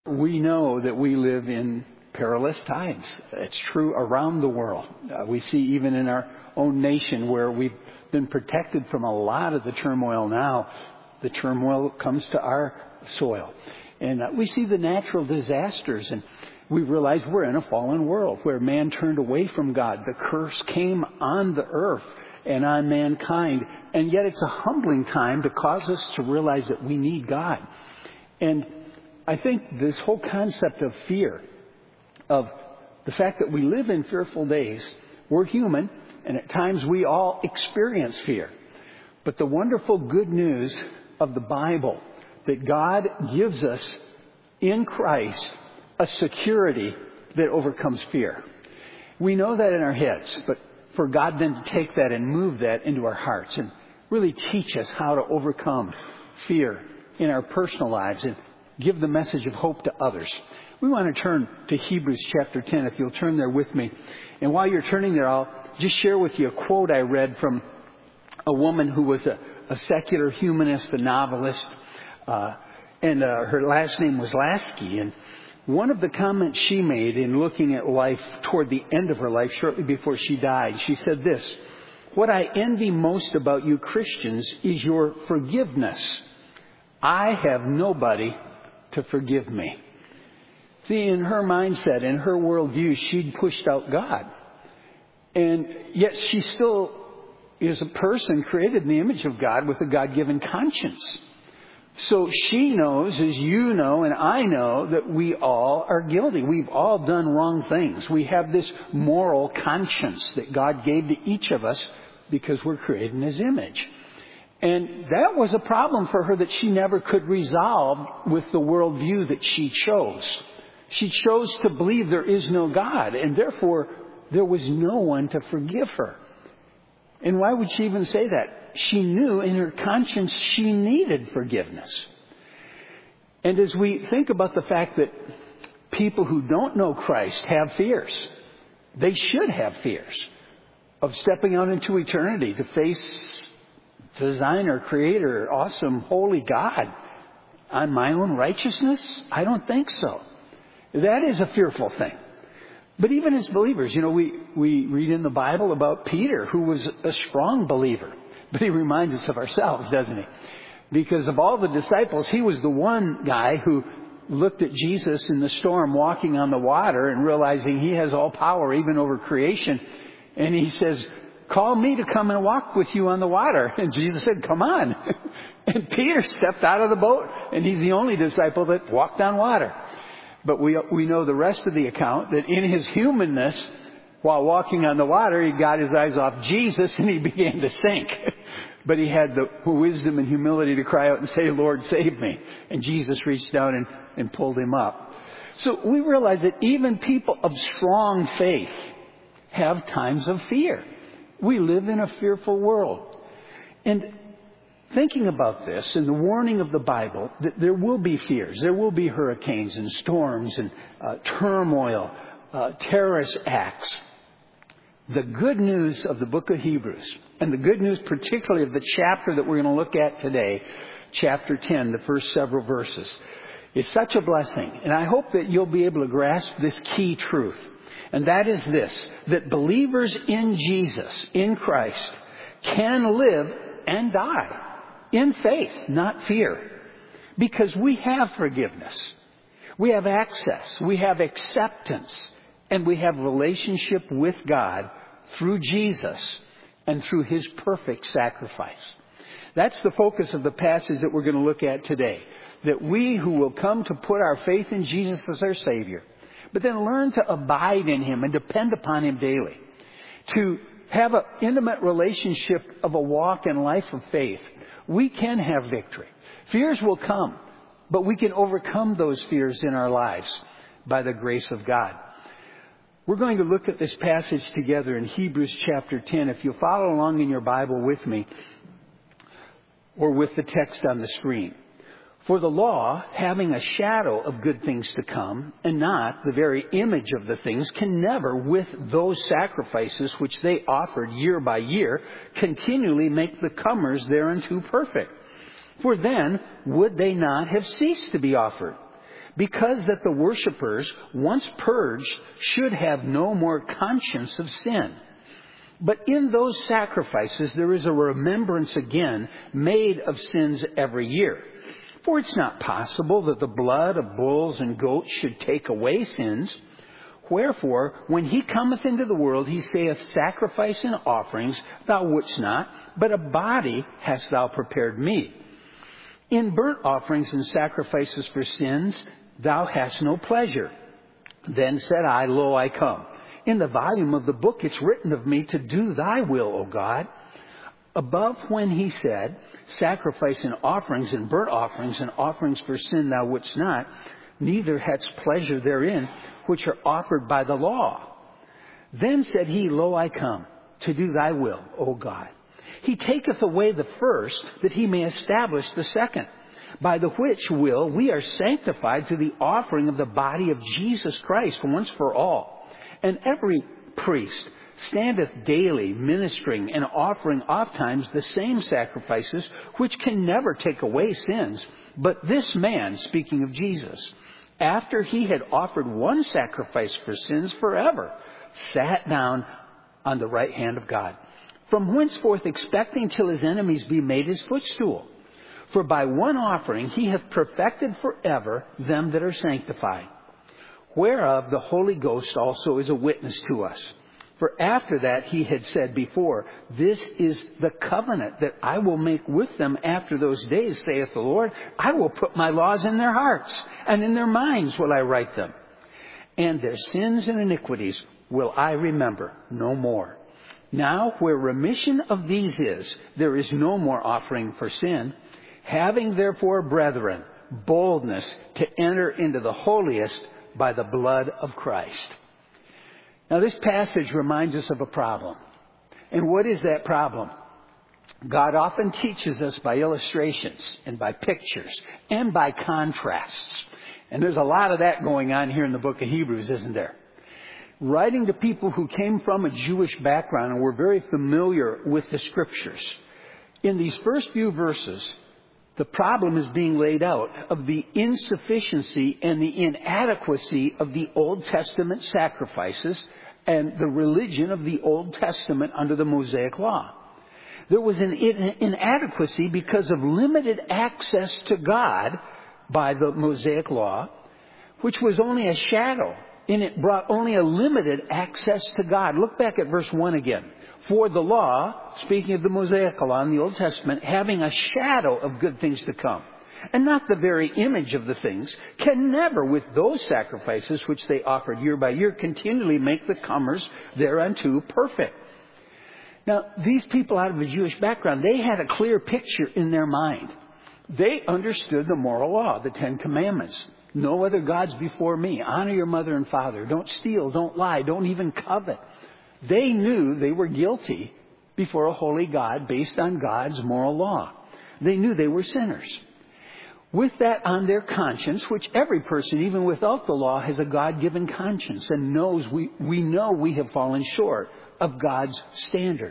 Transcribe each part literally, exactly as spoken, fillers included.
We know that we live in perilous times. It's true around the world. Uh, we see even in our own nation where we've been protected from a lot of the turmoil now. The turmoil comes to our soil. And uh, we see the natural disasters, and we realize we're in a fallen world where man turned away from God. The curse came on the earth and on mankind. And yet it's a humbling time to cause us to realize that we need God. And I think this whole concept of fear, of the fact that we live in fearful days, we're human, and at times we all experience fear. But the wonderful good news of the Bible, that God gives us in Christ a security that overcomes fear. We know that in our heads, but for God then to take that and move that into our hearts and really teach us how to overcome fear in our personal lives and give the message of hope to others. We want to turn to Hebrews chapter ten, if you'll turn there with me. And while you're turning there, I'll just share with you a quote I read from a woman who was a, a secular humanist, a novelist, uh, and uh, her last name was Lasky. And one of the comments she made in looking at life toward the end of her life, shortly before she died, she said this: "What I envy most about you Christians is your forgiveness. I have nobody to forgive me." See, in her mindset, in her worldview, she'd pushed out God. And yet she still is a person created in the image of God with a God-given conscience. So she knows, as you know and I know, that we all are guilty. We've all done wrong things. We have this moral conscience that God gave to each of us because we're created in His image. And that was a problem for her that she never could resolve with the worldview that she chose. She chose to believe there is no God, and therefore there was no one to forgive her. And why would she even say that? She knew in her conscience she needed forgiveness. And as we think about the fact that people who don't know Christ have fears, they should have fears of stepping out into eternity to face designer, creator, awesome, holy God. On my own righteousness? I don't think so. That is a fearful thing. But even as believers, you know, we, we read in the Bible about Peter, who was a strong believer. But he reminds us of ourselves, doesn't he? Because of all the disciples, he was the one guy who looked at Jesus in the storm walking on the water and realizing He has all power even over creation. And he says, "Call me to come and walk with you on the water." And Jesus said, "Come on." And Peter stepped out of the boat, and he's the only disciple that walked on water. But we we know the rest of the account, that in his humanness, while walking on the water, he got his eyes off Jesus and he began to sink. But he had the wisdom and humility to cry out and say, "Lord, save me." And Jesus reached down and, and pulled him up. So we realize that even people of strong faith have times of fear. We live in a fearful world. And thinking about this and the warning of the Bible, that there will be fears. There will be hurricanes and storms and uh, turmoil, uh, terrorist acts. The good news of the book of Hebrews, and the good news particularly of the chapter that we're going to look at today, chapter ten, the first several verses, is such a blessing. And I hope that you'll be able to grasp this key truth. And that is this: that believers in Jesus, in Christ, can live and die in faith, not fear. Because we have forgiveness. We have access. We have acceptance. And we have relationship with God through Jesus and through His perfect sacrifice. That's the focus of the passage that we're going to look at today. That we who will come to put our faith in Jesus as our Savior, but then learn to abide in Him and depend upon Him daily. To have an intimate relationship of a walk and life of faith, we can have victory. Fears will come, but we can overcome those fears in our lives by the grace of God. We're going to look at this passage together in Hebrews chapter ten. If you'll follow along in your Bible with me, or with the text on the screen. For the law, having a shadow of good things to come, and not the very image of the things, can never, with those sacrifices which they offered year by year, continually make the comers thereunto perfect. For then would they not have ceased to be offered? because that the worshipers, once purged, should have no more conscience of sin. But in those sacrifices there is a remembrance again made of sins every year. For it's not possible that the blood of bulls and goats should take away sins. Wherefore, when he cometh into the world, he saith, Sacrifice and offerings thou wouldst not, but a body hast thou prepared me. In burnt offerings and sacrifices for sins thou hast no pleasure. Then said I, Lo, I come. In the volume of the book it's written of me to do thy will, O God. Above when he said, Sacrifice and offerings and burnt offerings and offerings for sin thou wouldst not, neither hadst pleasure therein, which are offered by the law. Then said he, Lo, I come, to do thy will, O God. He taketh away the first, that he may establish the second, by the which will we are sanctified through the offering of the body of Jesus Christ once for all. And every priest standeth daily ministering and offering ofttimes the same sacrifices, which can never take away sins. But this man, speaking of Jesus, after he had offered one sacrifice for sins forever, sat down on the right hand of God, from whenceforth expecting till his enemies be made his footstool. For by one offering he hath perfected forever them that are sanctified. Whereof the Holy Ghost also is a witness to us. For after that he had said before, This is the covenant that I will make with them after those days, saith the Lord. I will put my laws in their hearts, and in their minds will I write them. And their sins and iniquities will I remember no more. Now where remission of these is, there is no more offering for sin. Having therefore, brethren, boldness to enter into the holiest by the blood of Christ. Now this passage reminds us of a problem. And what is that problem? God often teaches us by illustrations and by pictures and by contrasts. And there's a lot of that going on here in the book of Hebrews, isn't there? Writing to people who came from a Jewish background and were very familiar with the Scriptures. In these first few verses, the problem is being laid out of the insufficiency and the inadequacy of the Old Testament sacrifices and the religion of the Old Testament under the Mosaic Law. There was an inadequacy because of limited access to God by the Mosaic Law, which was only a shadow, and it brought only a limited access to God. Look back at verse one again. For the law, speaking of the Mosaic Law in the Old Testament, having a shadow of good things to come, and not the very image of the things, can never, with those sacrifices which they offered year by year, continually make the comers thereunto perfect. Now, these people out of the Jewish background, they had a clear picture in their mind. They understood the moral law, the Ten Commandments. No other gods before me. Honor your mother and father. Don't steal. Don't lie. Don't even covet. They knew they were guilty before a holy God based on God's moral law. They knew they were sinners. With that on their conscience, which every person, even without the law, has a God-given conscience and knows we, we know we have fallen short of God's standard.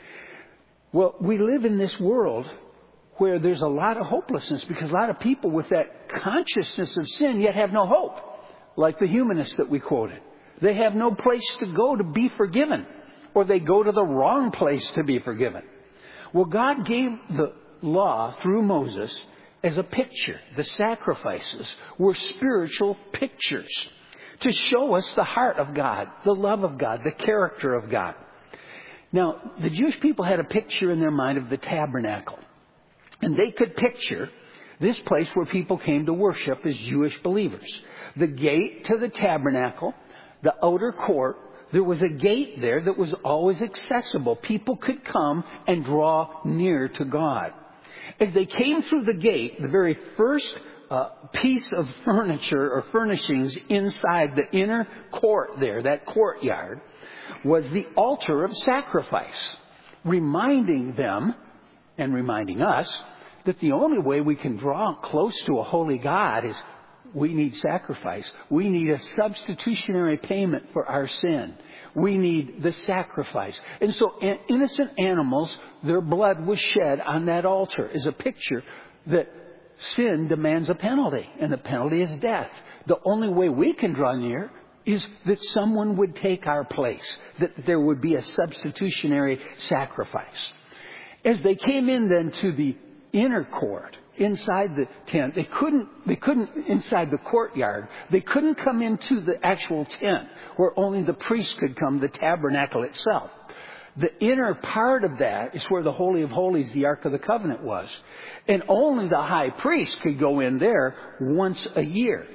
Well, we live in this world where there's a lot of hopelessness because a lot of people with that consciousness of sin yet have no hope, like the humanists that we quoted. They have no place to go to be forgiven, or they go to the wrong place to be forgiven. Well, God gave the law through Moses as a picture. The sacrifices were spiritual pictures to show us the heart of God, the love of God, the character of God. Now, the Jewish people had a picture in their mind of the tabernacle. And they could picture this place where people came to worship as Jewish believers. The gate to the tabernacle, the outer court, there was a gate there that was always accessible. People could come and draw near to God. As they came through the gate, the very first uh, piece of furniture or furnishings inside the inner court there, that courtyard, was the altar of sacrifice, reminding them and reminding us that the only way we can draw close to a holy God is we need sacrifice. We need a substitutionary payment for our sin. We need the sacrifice. And so innocent animals, their blood was shed on that altar as a picture that sin demands a penalty, and the penalty is death. The only way we can draw near is that someone would take our place, that there would be a substitutionary sacrifice. As they came in then to the inner court, inside the tent, they couldn't, they couldn't, inside the courtyard, they couldn't come into the actual tent where only the priest could come, the tabernacle itself. The inner part of that is where the Holy of Holies, the Ark of the Covenant, was. And only the high priest could go in there once a year.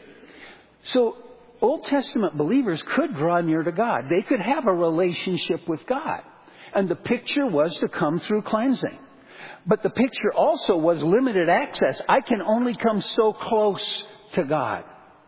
So Old Testament believers could draw near to God. They could have a relationship with God. And the picture was to come through cleansing. But the picture also was limited access. I can only come so close to God.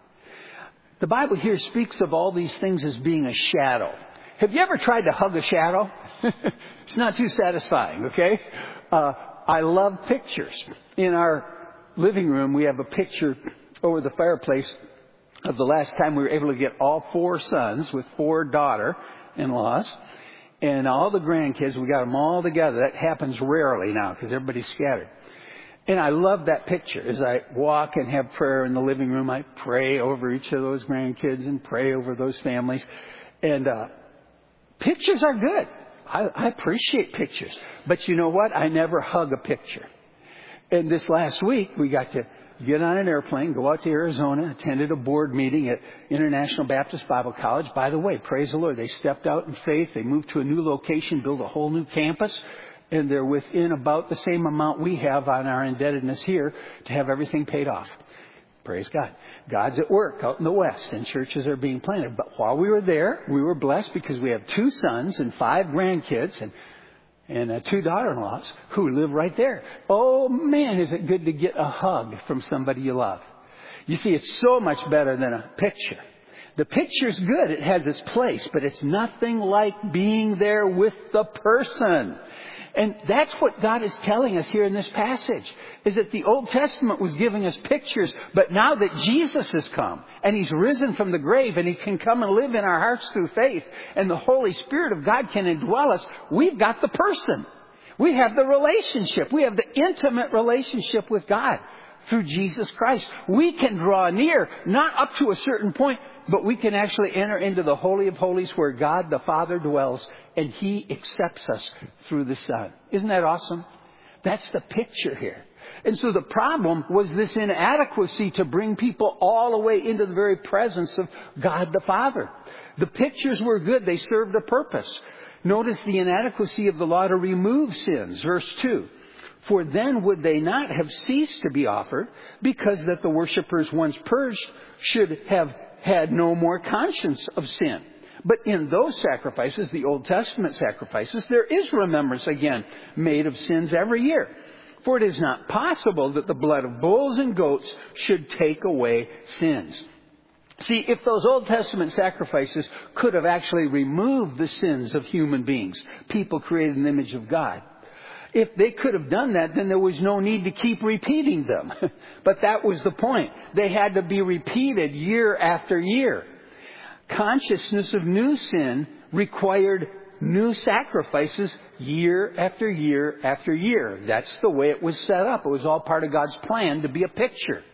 The Bible here speaks of all these things as being a shadow. Have you ever tried to hug a shadow? It's not too satisfying, okay? Uh, I love pictures. In our living room, we have a picture over the fireplace of the last time we were able to get all four sons with four daughter-in-laws and all the grandkids. We got them all together. That happens rarely now because everybody's scattered. And I love that picture. As I walk and have prayer in the living room, I pray over each of those grandkids and pray over those families. And uh, pictures are good. I, I appreciate pictures. But you know what? I never hug a picture. And this last week, we got to get on an airplane, go out to Arizona, attended a board meeting at International Baptist Bible College. By the way, praise the Lord, they stepped out in faith. They moved to a new location, built a whole new campus. And they're within about the same amount we have on our indebtedness here to have everything paid off. Praise God. God's at work out in the West, and churches are being planted. But while we were there, we were blessed because we have two sons and five grandkids and and uh, two daughter-in-laws who live right there. Oh, man, is it good to get a hug from somebody you love. You see, it's so much better than a picture. The picture's good. It has its place, but it's nothing like being there with the person. And that's what God is telling us here in this passage, is that the Old Testament was giving us pictures, but now that Jesus has come and He's risen from the grave and He can come and live in our hearts through faith and the Holy Spirit of God can indwell us, we've got the person. We have the relationship. We have the intimate relationship with God through Jesus Christ. We can draw near, not up to a certain point, but we can actually enter into the Holy of Holies where God the Father dwells and He accepts us through the Son. Isn't that awesome? That's the picture here. And so the problem was this inadequacy to bring people all the way into the very presence of God the Father. The pictures were good. They served a purpose. Notice the inadequacy of the law to remove sins. Verse two. For then would they not have ceased to be offered, because that the worshippers once purged should have had no more conscience of sin. But in those sacrifices, the Old Testament sacrifices, there is remembrance again made of sins every year. For it is not possible that the blood of bulls and goats should take away sins. See, if those Old Testament sacrifices could have actually removed the sins of human beings, people created in the image of God, if they could have done that, then there was no need to keep repeating them. But that was the point. They had to be repeated year after year. Consciousness of new sin required new sacrifices year after year after year. That's the way it was set up. It was all part of God's plan to be a picture.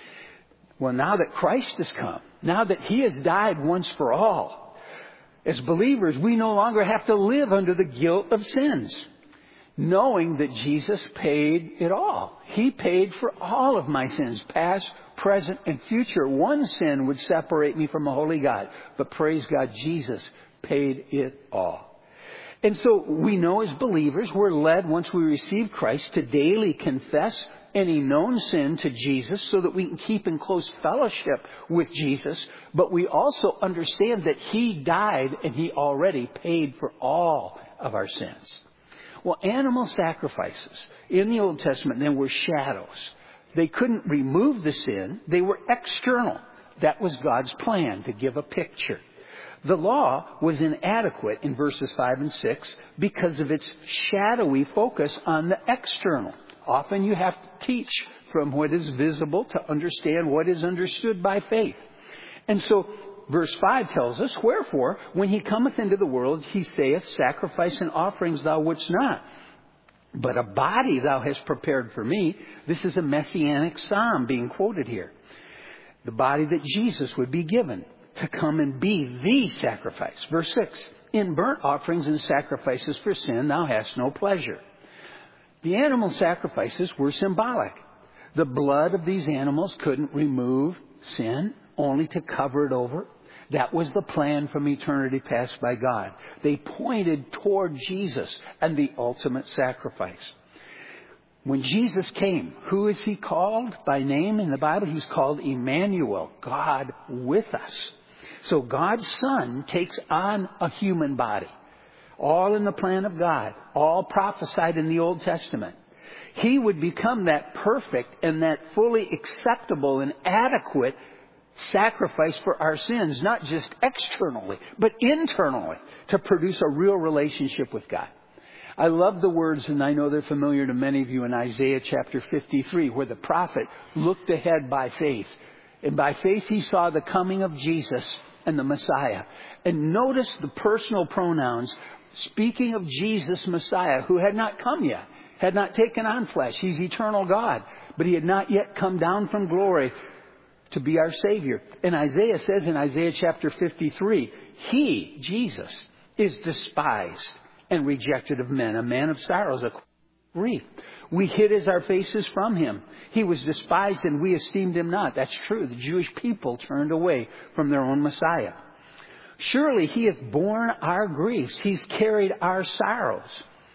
Well, now that Christ has come, now that He has died once for all, as believers, we no longer have to live under the guilt of sins, knowing that Jesus paid it all. He paid for all of my sins, past, present, and future. One sin would separate me from a holy God. But praise God, Jesus paid it all. And so we know as believers, we're led once we receive Christ to daily confess any known sin to Jesus so that we can keep in close fellowship with Jesus. But we also understand that He died and He already paid for all of our sins. Well, animal sacrifices in the Old Testament then were shadows. They couldn't remove the sin. They were external. That was God's plan, to give a picture. The law was inadequate in verses five and six because of its shadowy focus on the external. Often you have to teach from what is visible to understand what is understood by faith. And so verse five tells us, wherefore, when He cometh into the world, He saith, sacrifice and offerings thou wouldst not, but a body thou hast prepared for me. This is a messianic psalm being quoted here. The body that Jesus would be given to come and be the sacrifice. Verse six, in burnt offerings and sacrifices for sin, thou hast no pleasure. The animal sacrifices were symbolic. The blood of these animals couldn't remove sin, only to cover it over. That was the plan from eternity past by God. They pointed toward Jesus and the ultimate sacrifice. When Jesus came, who is he called by name in the Bible? He's called Emmanuel, God with us. So God's Son takes on a human body, all in the plan of God, all prophesied in the Old Testament. He would become that perfect and that fully acceptable and adequate sacrifice for our sins, not just externally, but internally, to produce a real relationship with God. I love the words, and I know they're familiar to many of you, in Isaiah chapter fifty-three, where the prophet looked ahead by faith. And by faith he saw the coming of Jesus and the Messiah. And notice the personal pronouns, speaking of Jesus, Messiah, who had not come yet, had not taken on flesh. He's eternal God, but he had not yet come down from glory to be our Savior. And Isaiah says in Isaiah chapter fifty-three, he, Jesus, is despised and rejected of men, a man of sorrows, a grief. We hid his our faces from him. He was despised and we esteemed him not. That's true. The Jewish people turned away from their own Messiah. Surely he hath borne our griefs. He's carried our sorrows.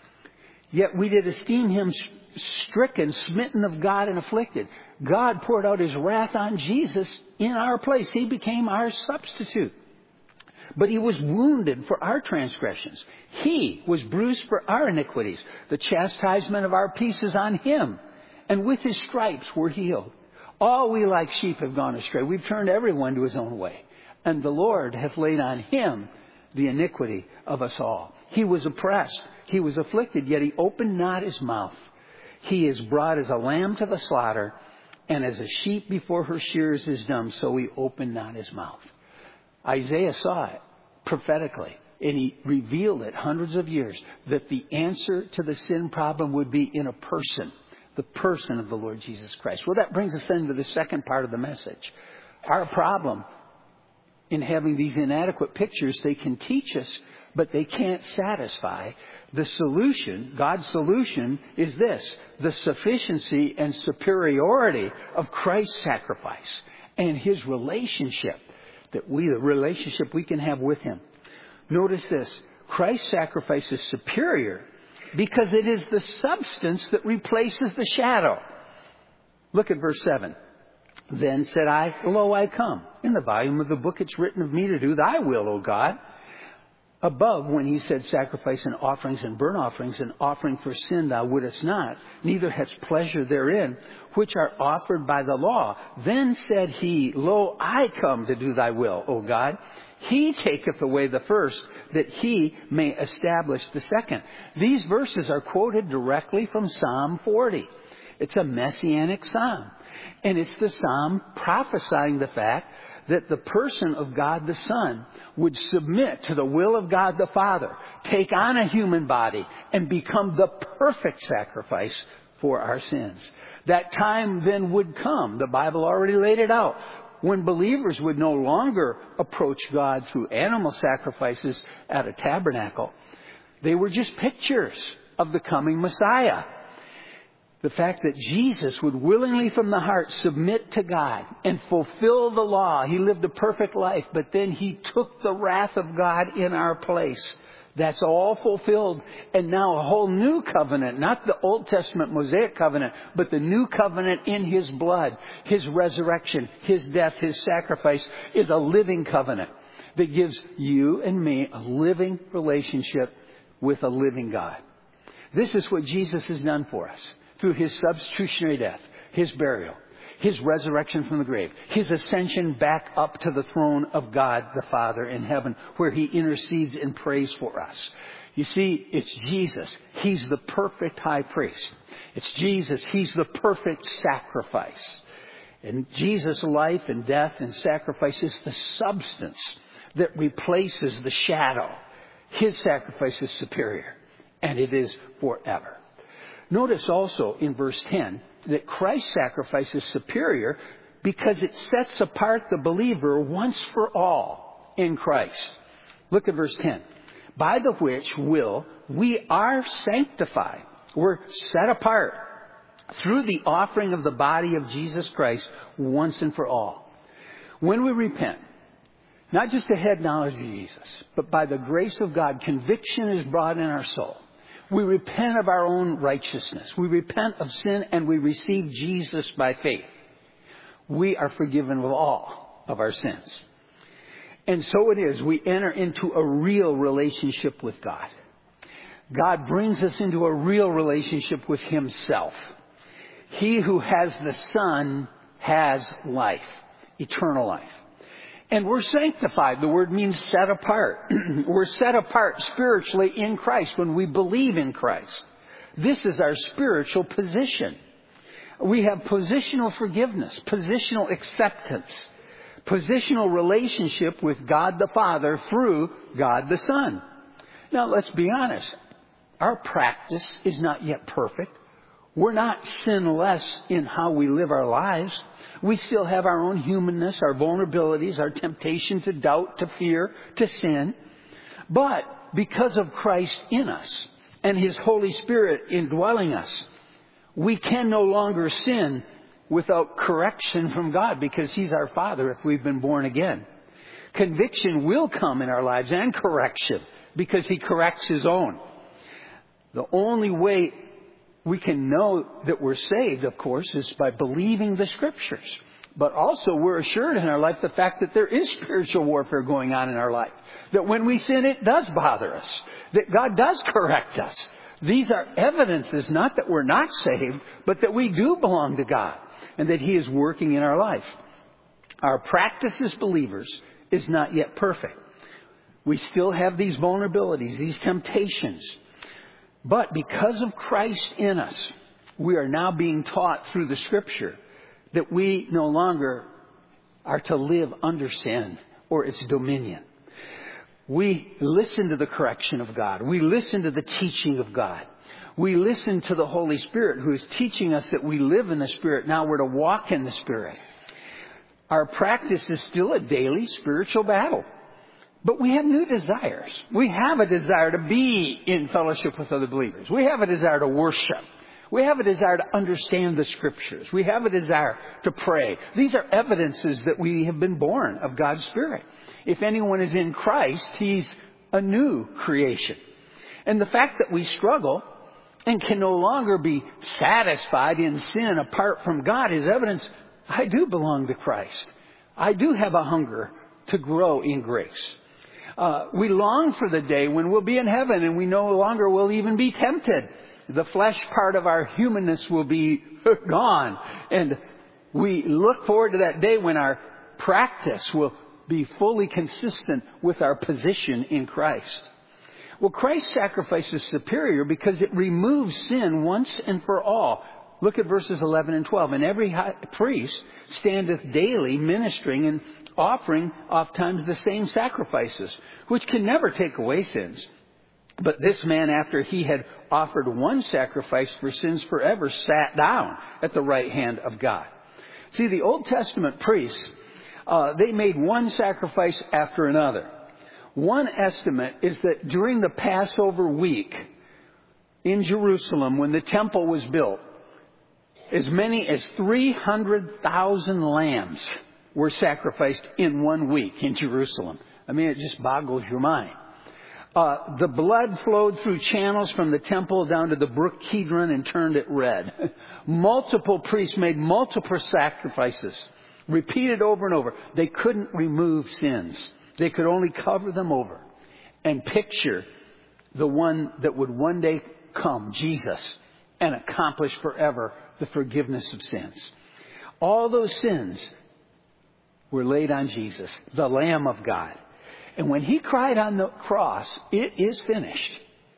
Yet we did esteem him stricken, smitten of God, and afflicted. God poured out his wrath on Jesus in our place. He became our substitute. But he was wounded for our transgressions. He was bruised for our iniquities. The chastisement of our peace is on him. And with his stripes we're healed. All we like sheep have gone astray. We've turned everyone to his own way. And the Lord hath laid on him the iniquity of us all. He was oppressed. He was afflicted, yet he opened not his mouth. He is brought as a lamb to the slaughter, and as a sheep before her shearers is dumb, so he opened not his mouth. Isaiah saw it prophetically, and he revealed it hundreds of years, that the answer to the sin problem would be in a person, the person of the Lord Jesus Christ. Well, that brings us then to the second part of the message. Our problem in having these inadequate pictures, they can teach us, but they can't satisfy. The solution, God's solution, is this: the sufficiency and superiority of Christ's sacrifice and his relationship, that we, the relationship we can have with him. Notice this: Christ's sacrifice is superior because it is the substance that replaces the shadow. Look at verse seven. Then said I, lo, I come. In the volume of the book it's written of me to do thy will, O God. Above, when he said sacrifice and offerings and burnt offerings, and offering for sin thou wouldest not, neither hadst pleasure therein, which are offered by the law. Then said he, lo, I come to do thy will, O God. He taketh away the first, that he may establish the second. These verses are quoted directly from Psalm forty. It's a messianic psalm. And it's the psalm prophesying the fact that the person of God the Son would submit to the will of God the Father, take on a human body, and become the perfect sacrifice for our sins. That time then would come, the Bible already laid it out, when believers would no longer approach God through animal sacrifices at a tabernacle. They were just pictures of the coming Messiah. The fact that Jesus would willingly from the heart submit to God and fulfill the law. He lived a perfect life, but then he took the wrath of God in our place. That's all fulfilled. And now a whole new covenant, not the Old Testament Mosaic covenant, but the new covenant in his blood, his resurrection, his death, his sacrifice is a living covenant that gives you and me a living relationship with a living God. This is what Jesus has done for us. Through his substitutionary death, his burial, his resurrection from the grave, his ascension back up to the throne of God the Father in heaven, where he intercedes and prays for us. You see, it's Jesus. He's the perfect high priest. It's Jesus. He's the perfect sacrifice. And Jesus' life and death and sacrifice is the substance that replaces the shadow. His sacrifice is superior, and it is forever. Notice also in verse ten that Christ's sacrifice is superior because it sets apart the believer once for all in Christ. Look at verse ten. By the which will we are sanctified. We're set apart through the offering of the body of Jesus Christ once and for all. When we repent, not just a head knowledge of Jesus, but by the grace of God, conviction is brought in our soul. We repent of our own righteousness. We repent of sin and we receive Jesus by faith. We are forgiven of all of our sins. And so it is, we enter into a real relationship with God. God brings us into a real relationship with Himself. He who has the Son has life, eternal life. And we're sanctified. The word means set apart. We're set apart spiritually in Christ when we believe in Christ. This is our spiritual position. We have positional forgiveness, positional acceptance, positional relationship with God the Father through God the Son. Now, let's be honest. Our practice is not yet perfect. We're not sinless in how we live our lives. We still have our own humanness, our vulnerabilities, our temptation to doubt, to fear, to sin. But because of Christ in us and His Holy Spirit indwelling us, we can no longer sin without correction from God because He's our Father if we've been born again. Conviction will come in our lives and correction because He corrects His own. The only way we can know that we're saved, of course, is by believing the Scriptures. But also we're assured in our life the fact that there is spiritual warfare going on in our life. That when we sin, it does bother us. That God does correct us. These are evidences, not that we're not saved, but that we do belong to God. And that He is working in our life. Our practice as believers is not yet perfect. We still have these vulnerabilities, these temptations. But because of Christ in us, we are now being taught through the Scripture that we no longer are to live under sin or its dominion. We listen to the correction of God. We listen to the teaching of God. We listen to the Holy Spirit who is teaching us that we live in the Spirit. Now we're to walk in the Spirit. Our practice is still a daily spiritual battle. But we have new desires. We have a desire to be in fellowship with other believers. We have a desire to worship. We have a desire to understand the Scriptures. We have a desire to pray. These are evidences that we have been born of God's Spirit. If anyone is in Christ, he's a new creation. And the fact that we struggle and can no longer be satisfied in sin apart from God is evidence I do belong to Christ. I do have a hunger to grow in grace. Uh, we long for the day when we'll be in heaven and we no longer will even be tempted. The flesh part of our humanness will be gone. And we look forward to that day when our practice will be fully consistent with our position in Christ. Well, Christ's sacrifice is superior because it removes sin once and for all. Look at verses eleven and twelve. And every high priest standeth daily ministering and offering oftentimes the same sacrifices, which can never take away sins. But this man, after he had offered one sacrifice for sins forever, sat down at the right hand of God. See, the Old Testament priests, uh, they made one sacrifice after another. One estimate is that during the Passover week in Jerusalem, when the temple was built, as many as three hundred thousand lambs were sacrificed in one week in Jerusalem. I mean, it just boggles your mind. Uh, the blood flowed through channels from the temple down to the brook Kidron and turned it red. Multiple priests made multiple sacrifices, repeated over and over. They couldn't remove sins. They could only cover them over and picture the one that would one day come, Jesus, and accomplish forever the forgiveness of sins. All those sins were laid on Jesus, the Lamb of God. And when He cried on the cross, it is finished.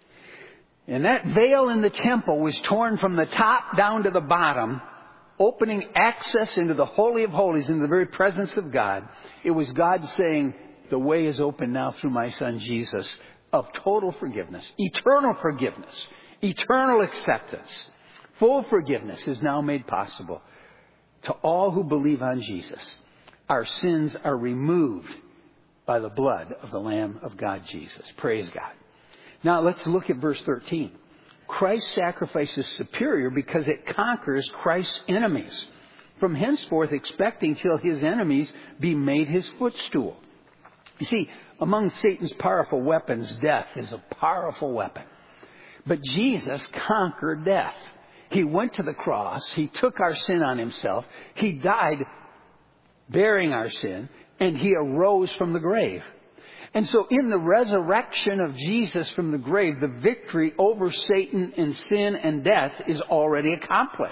And that veil in the temple was torn from the top down to the bottom, opening access into the Holy of Holies, into the very presence of God. It was God saying, the way is open now through my Son Jesus of total forgiveness, eternal forgiveness, eternal acceptance. Full forgiveness is now made possible to all who believe on Jesus. Our sins are removed by the blood of the Lamb of God, Jesus. Praise God. Now let's look at verse thirteen. Christ's sacrifice is superior because it conquers Christ's enemies. From henceforth expecting till his enemies be made his footstool. You see, among Satan's powerful weapons, death is a powerful weapon. But Jesus conquered death. He went to the cross. He took our sin on himself. He died bearing our sin. And he arose from the grave. And so in the resurrection of Jesus from the grave, the victory over Satan and sin and death is already accomplished.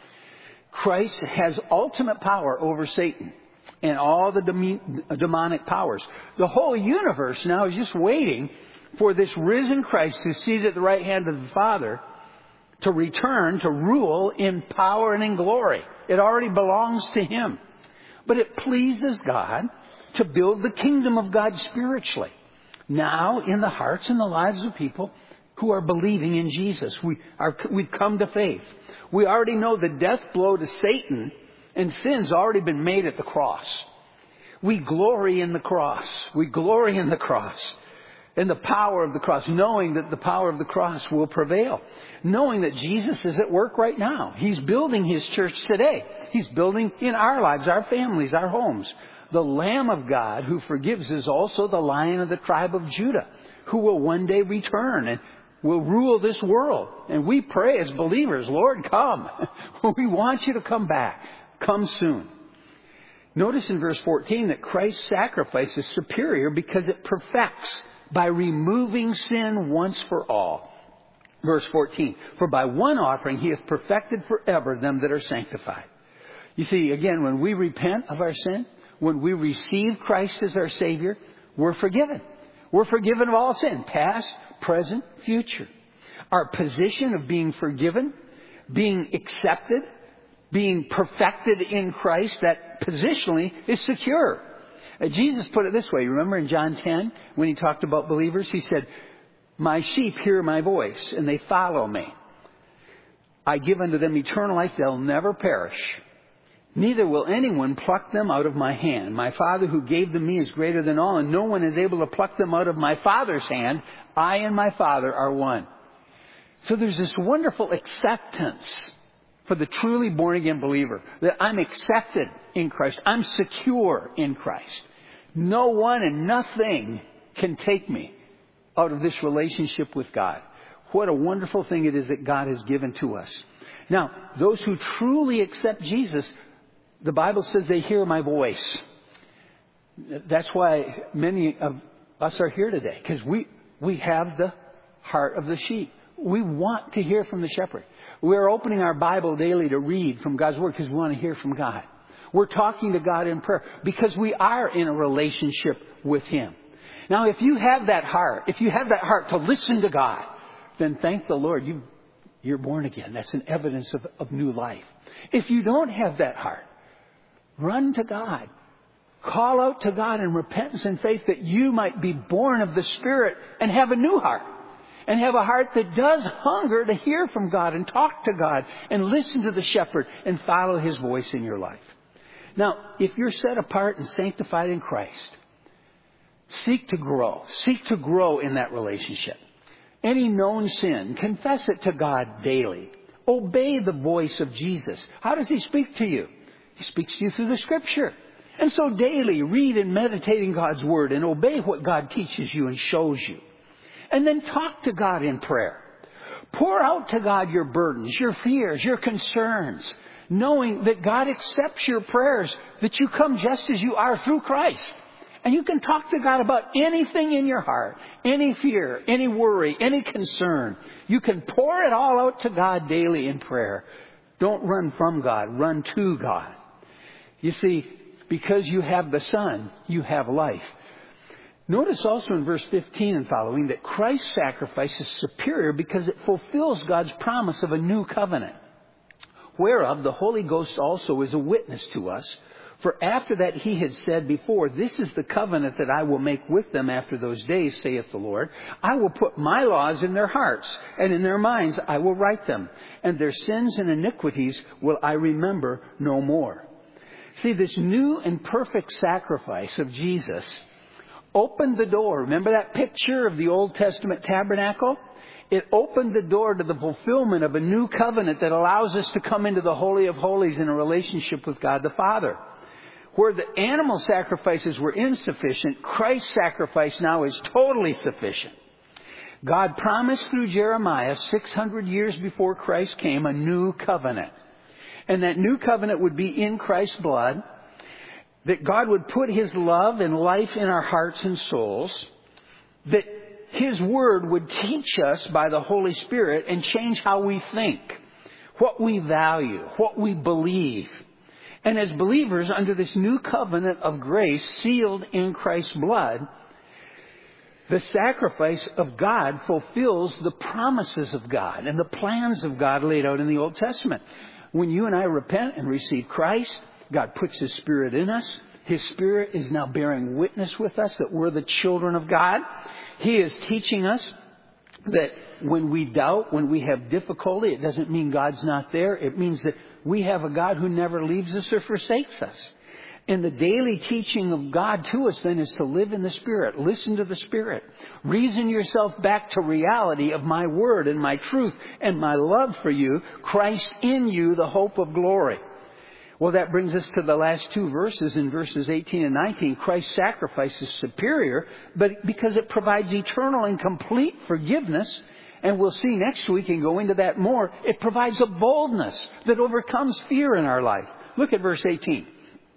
Christ has ultimate power over Satan and all the demonic powers. The whole universe now is just waiting for this risen Christ who's seated at the right hand of the Father to return to rule in power and in glory. It already belongs to him. But it pleases God to build the kingdom of God spiritually. Now in the hearts and the lives of people who are believing in Jesus. We are, we've come to faith. We already know the death blow to Satan and sin's already been made at the cross. We glory in the cross. We glory in the cross. And the power of the cross, knowing that the power of the cross will prevail. Knowing that Jesus is at work right now. He's building his church today. He's building in our lives, our families, our homes. The Lamb of God who forgives is also the Lion of the tribe of Judah, who will one day return and will rule this world. And we pray as believers, Lord, come. We want you to come back. Come soon. Notice in verse fourteen that Christ's sacrifice is superior because it perfects by removing sin once for all. Verse fourteen, for by one offering he hath perfected forever them that are sanctified. You see, again, when we repent of our sin, when we receive Christ as our Savior, we're forgiven. We're forgiven of all sin, past, present, future. Our position of being forgiven, being accepted, being perfected in Christ, that positionally is secure. Uh, Jesus put it this way. Remember in John ten, when he talked about believers, he said, my sheep hear my voice and they follow me. I give unto them eternal life. They'll never perish. Neither will anyone pluck them out of my hand. My Father who gave them me is greater than all, and no one is able to pluck them out of my Father's hand. I and my Father are one. So there's this wonderful acceptance for the truly born-again believer, that I'm accepted in Christ. I'm secure in Christ. No one and nothing can take me out of this relationship with God. What a wonderful thing it is that God has given to us. Now, those who truly accept Jesus, the Bible says they hear my voice. That's why many of us are here today, because we, we have the heart of the sheep. We want to hear from the shepherd. We're opening our Bible daily to read from God's Word because we want to hear from God. We're talking to God in prayer because we are in a relationship with him. Now, if you have that heart, if you have that heart to listen to God, then thank the Lord, you, you're born again. That's an evidence of, of new life. If you don't have that heart, run to God. Call out to God in repentance and faith that you might be born of the Spirit and have a new heart. And have a heart that does hunger to hear from God and talk to God and listen to the shepherd and follow his voice in your life. Now, if you're set apart and sanctified in Christ, seek to grow. Seek to grow in that relationship. Any known sin, confess it to God daily. Obey the voice of Jesus. How does he speak to you? He speaks to you through the Scripture. And so daily read and meditate in God's Word and obey what God teaches you and shows you. And then talk to God in prayer. Pour out to God your burdens, your fears, your concerns, knowing that God accepts your prayers, that you come just as you are through Christ. And you can talk to God about anything in your heart, any fear, any worry, any concern. You can pour it all out to God daily in prayer. Don't run from God, run to God. You see, because you have the Son, you have life. Notice also in verse fifteen and following that Christ's sacrifice is superior because it fulfills God's promise of a new covenant, whereof the Holy Ghost also is a witness to us. For after that he had said before, this is the covenant that I will make with them after those days, saith the Lord. I will put my laws in their hearts, and in their minds I will write them. And their sins and iniquities will I remember no more. See, this new and perfect sacrifice of Jesus opened the door. Remember that picture of the Old Testament tabernacle? It opened the door to the fulfillment of a new covenant that allows us to come into the Holy of Holies in a relationship with God the Father. Where the animal sacrifices were insufficient, Christ's sacrifice now is totally sufficient. God promised through Jeremiah six hundred years before Christ came a new covenant. And that new covenant would be in Christ's blood. That God would put His love and life in our hearts and souls. That His Word would teach us by the Holy Spirit and change how we think, what we value, what we believe. And as believers under this new covenant of grace sealed in Christ's blood, the sacrifice of God fulfills the promises of God and the plans of God laid out in the Old Testament. When you and I repent and receive Christ, God puts His Spirit in us. His Spirit is now bearing witness with us that we're the children of God. He is teaching us that when we doubt, when we have difficulty, it doesn't mean God's not there. It means that we have a God who never leaves us or forsakes us. And the daily teaching of God to us then is to live in the Spirit. Listen to the Spirit. Reason yourself back to reality of my word and my truth and my love for you. Christ in you, the hope of glory. Well, that brings us to the last two verses in verses eighteen and nineteen. Christ's sacrifice is superior, but because it provides eternal and complete forgiveness. And we'll see next week and go into that more. It provides a boldness that overcomes fear in our life. Look at verse eighteen.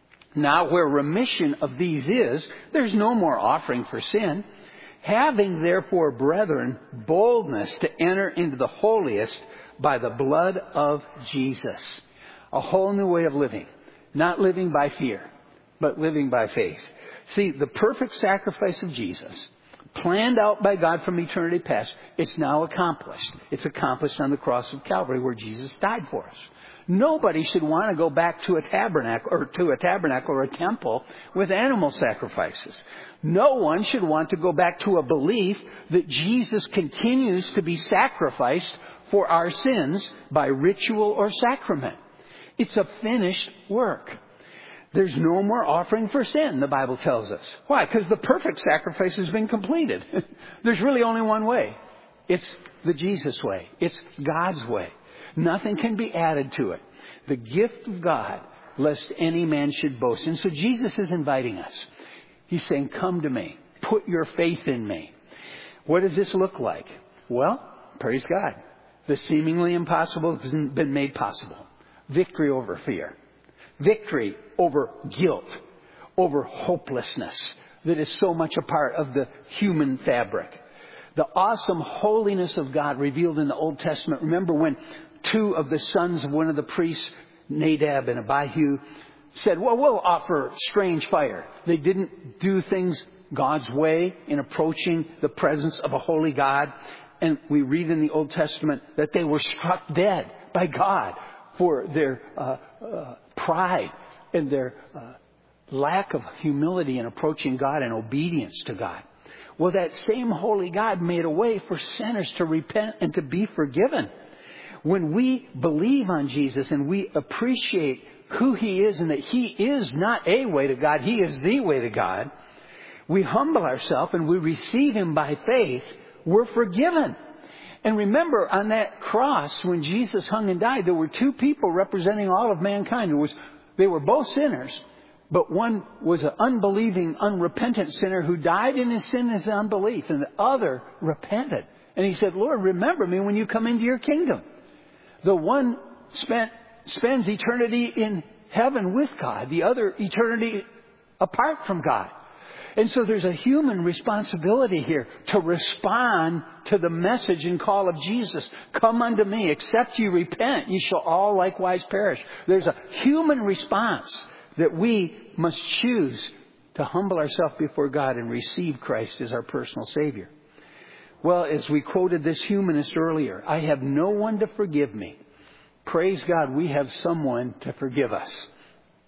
Now where remission of these is, there's no more offering for sin. Having therefore, brethren, boldness to enter into the holiest by the blood of Jesus. A whole new way of living. Not living by fear, but living by faith. See, the perfect sacrifice of Jesus, planned out by God from eternity past, it's now accomplished. It's accomplished on the cross of Calvary where Jesus died for us. Nobody should want to go back to a tabernacle or to a tabernacle or a temple with animal sacrifices. No one should want to go back to a belief that Jesus continues to be sacrificed for our sins by ritual or sacrament. It's a finished work. There's no more offering for sin, the Bible tells us. Why? Because the perfect sacrifice has been completed. There's really only one way. It's the Jesus way. It's God's way. Nothing can be added to it. The gift of God, lest any man should boast. And so Jesus is inviting us. He's saying, come to me. Put your faith in me. What does this look like? Well, praise God. The seemingly impossible has been made possible. Victory over fear. Victory over guilt. Over hopelessness that is so much a part of the human fabric. The awesome holiness of God revealed in the Old Testament. Remember when two of the sons of one of the priests, Nadab and Abihu, said, well, we'll offer strange fire. They didn't do things God's way in approaching the presence of a holy God. And we read in the Old Testament that they were struck dead by God for their uh, uh, pride and their uh, lack of humility in approaching God and obedience to God. Well, that same holy God made a way for sinners to repent and to be forgiven. When we believe on Jesus and we appreciate who He is and that He is not a way to God, He is the way to God, we humble ourselves and we receive Him by faith, we're forgiven. And remember, on that cross, when Jesus hung and died, there were two people representing all of mankind. There was, they were both sinners, but one was an unbelieving, unrepentant sinner who died in his sin and his unbelief, and the other repented. And he said, Lord, remember me when you come into your kingdom. The one spent, spends eternity in heaven with God, the other eternity apart from God. And so there's a human responsibility here to respond to the message and call of Jesus. Come unto me, except you repent, you shall all likewise perish. There's a human response that we must choose to humble ourselves before God and receive Christ as our personal Savior. Well, as we quoted this humanist earlier, I have no one to forgive me. Praise God, we have someone to forgive us.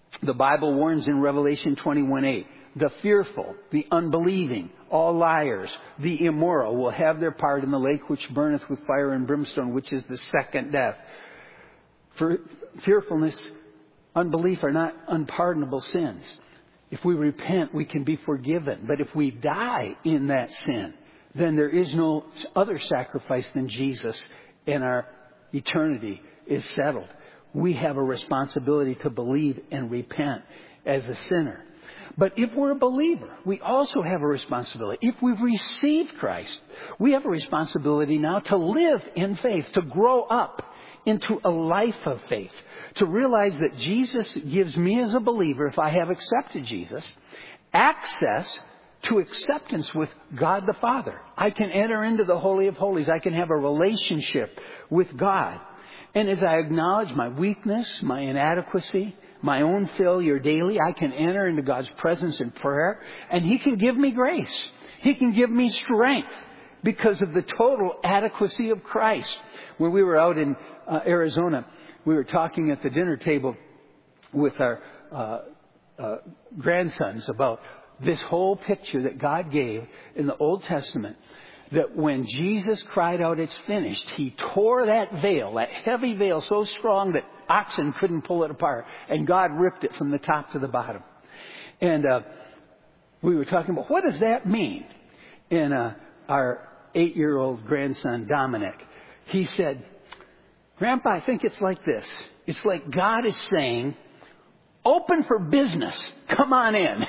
The Bible warns in Revelation twenty-one eight, the fearful, the unbelieving, all liars, the immoral will have their part in the lake which burneth with fire and brimstone, which is the second death. For fearfulness, unbelief are not unpardonable sins. If we repent, we can be forgiven. But if we die in that sin, then there is no other sacrifice than Jesus, and our eternity is settled. We have a responsibility to believe and repent as a sinner. But if we're a believer, we also have a responsibility. If we've received Christ, we have a responsibility now to live in faith, to grow up into a life of faith, to realize that Jesus gives me as a believer, if I have accepted Jesus, access to acceptance with God the Father. I can enter into the Holy of Holies. I can have a relationship with God. And as I acknowledge my weakness, my inadequacy, my own failure daily, I can enter into God's presence in prayer, and He can give me grace. He can give me strength because of the total adequacy of Christ. When we were out in uh, Arizona, we were talking at the dinner table with our uh, uh, grandsons about this whole picture that God gave in the Old Testament, that when Jesus cried out, "It's finished," He tore that veil, that heavy veil so strong that oxen couldn't pull it apart. And God ripped it from the top to the bottom. And uh, we were talking about, what does that mean? And uh, our eight-year-old grandson, Dominic, he said, "Grandpa, I think it's like this. It's like God is saying, open for business. Come on in."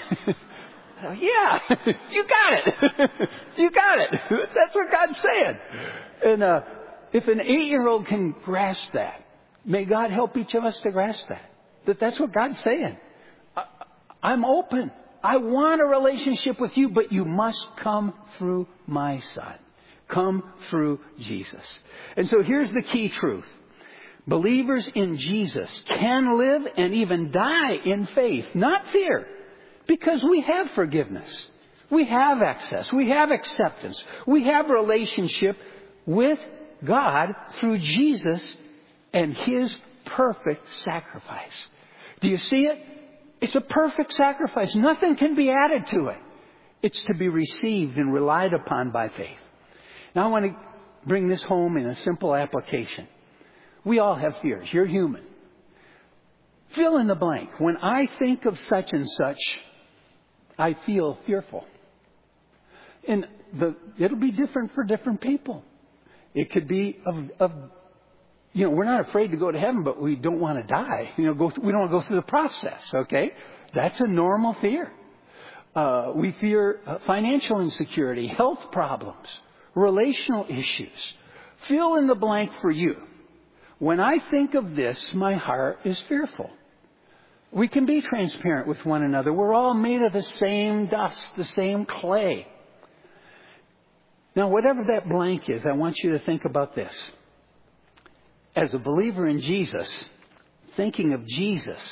Yeah, you got it. You got it. That's what God's saying. And uh, if an eight-year-old can grasp that, may God help each of us to grasp that. That that's what God's saying. I, I'm open. I want a relationship with you, but you must come through my Son. Come through Jesus. And so here's the key truth. Believers in Jesus can live and even die in faith, not fear. Because we have forgiveness. We have access. We have acceptance. We have a relationship with God through Jesus and His perfect sacrifice. Do you see it? It's a perfect sacrifice. Nothing can be added to it. It's to be received and relied upon by faith. Now I want to bring this home in a simple application. We all have fears. You're human. Fill in the blank. When I think of such and such, I feel fearful. And the, it'll be different for different people. It could be of, of, you know, we're not afraid to go to heaven, but we don't want to die. You know, go th- we don't want to go through the process, okay? That's a normal fear. Uh, we fear uh, financial insecurity, health problems, relational issues. Fill in the blank for you. When I think of this, my heart is fearful. We can be transparent with one another. We're all made of the same dust, the same clay. Now, whatever that blank is, I want you to think about this. As a believer in Jesus, thinking of Jesus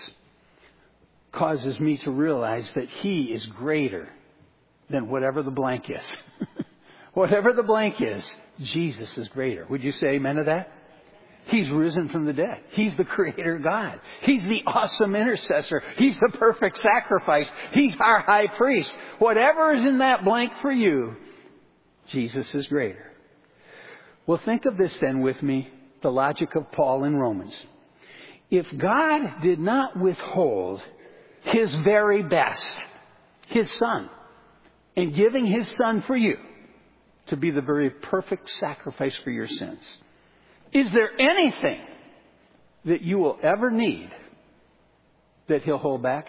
causes me to realize that He is greater than whatever the blank is. Whatever the blank is, Jesus is greater. Would you say amen to that? He's risen from the dead. He's the Creator God. He's the awesome intercessor. He's the perfect sacrifice. He's our high priest. Whatever is in that blank for you, Jesus is greater. Well, think of this then with me, the logic of Paul in Romans. If God did not withhold His very best, His Son, in giving His Son for you to be the very perfect sacrifice for your sins, is there anything that you will ever need that He'll hold back?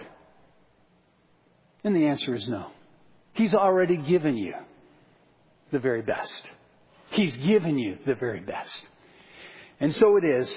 And the answer is no. He's already given you the very best. He's given you the very best. And so it is,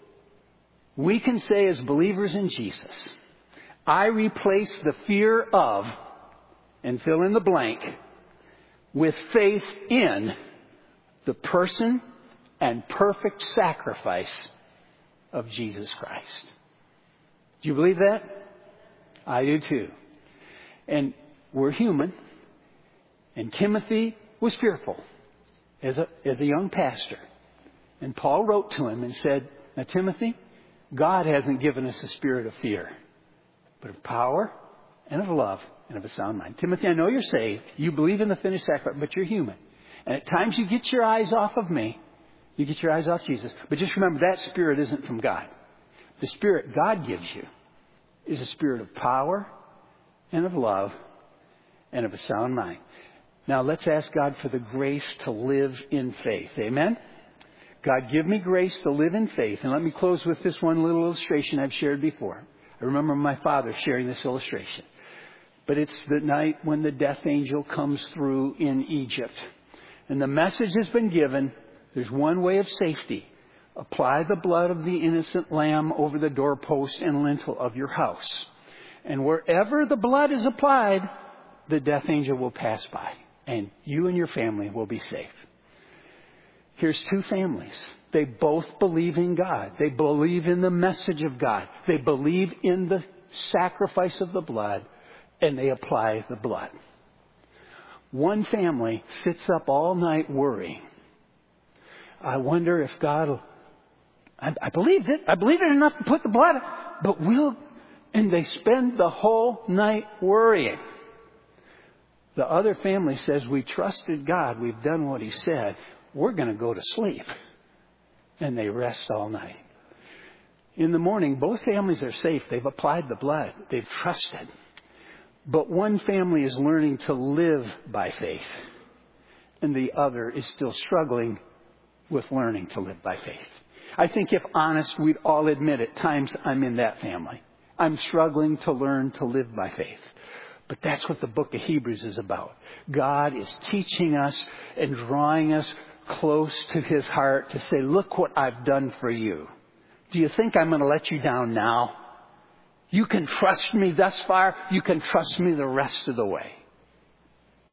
we can say as believers in Jesus, I replace the fear of, and fill in the blank, with faith in the person and perfect sacrifice of Jesus Christ. Do you believe that? I do too. And we're human. And Timothy was fearful as a, as a young pastor. And Paul wrote to him and said, now Timothy, God hasn't given us a spirit of fear, but of power and of love and of a sound mind. Timothy, I know you're saved. You believe in the finished sacrifice, but you're human. And at times you get your eyes off of me. You get your eyes off Jesus. But just remember, that spirit isn't from God. The spirit God gives you is a spirit of power and of love and of a sound mind. Now let's ask God for the grace to live in faith. Amen? God, give me grace to live in faith. And let me close with this one little illustration I've shared before. I remember my father sharing this illustration. But it's the night when the death angel comes through in Egypt. And the message has been given. There's one way of safety. Apply the blood of the innocent lamb over the doorpost and lintel of your house. And wherever the blood is applied, the death angel will pass by. And you and your family will be safe. Here's two families. They both believe in God. They believe in the message of God. They believe in the sacrifice of the blood. And they apply the blood. One family sits up all night worrying. I wonder if God will... I, I believe it. I believe it enough to put the blood... But we'll... And they spend the whole night worrying. The other family says, we trusted God. We've done what He said. We're going to go to sleep. And they rest all night. In the morning, both families are safe. They've applied the blood. They've trusted. But one family is learning to live by faith. And the other is still struggling with learning to live by faith. I think if honest, we'd all admit at times I'm in that family. I'm struggling to learn to live by faith. But that's what the book of Hebrews is about. God is teaching us and drawing us close to His heart to say, look what I've done for you. Do you think I'm going to let you down now? You can trust me thus far. You can trust me the rest of the way.